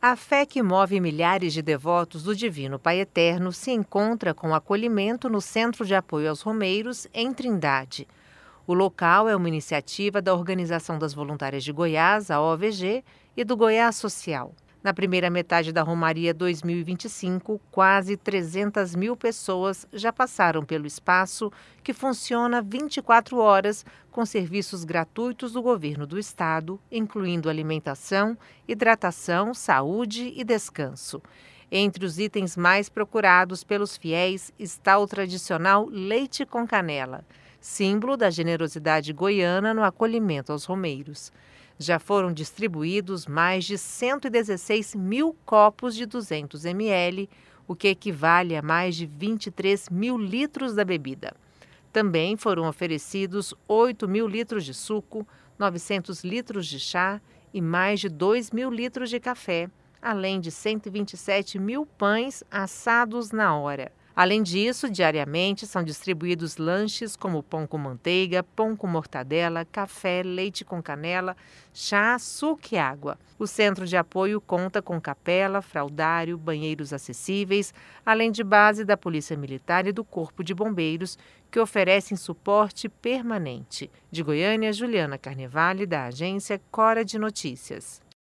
A fé que move milhares de devotos do Divino Pai Eterno se encontra com acolhimento no Centro de Apoio aos Romeiros, em Trindade. O local é uma iniciativa da Organização das Voluntárias de Goiás, a OVG, e do Goiás Social. Na primeira metade da Romaria 2025, quase 300 mil pessoas já passaram pelo espaço, que funciona 24 horas com serviços gratuitos do governo do estado, incluindo alimentação, hidratação, saúde e descanso. Entre os itens mais procurados pelos fiéis está o tradicional leite com canela, símbolo da generosidade goiana no acolhimento aos romeiros. Já foram distribuídos mais de 116 mil copos de 200 ml, o que equivale a mais de 23 mil litros da bebida. Também foram oferecidos 8 mil litros de suco, 900 litros de chá e mais de 2 mil litros de café, além de 127 mil pães assados na hora. Além disso, diariamente são distribuídos lanches como pão com manteiga, pão com mortadela, café, leite com canela, chá, suco e água. O centro de apoio conta com capela, fraldário, banheiros acessíveis, além de base da Polícia Militar e do Corpo de Bombeiros, que oferecem suporte permanente. De Goiânia, Juliana Carnevale, da agência Cora de Notícias.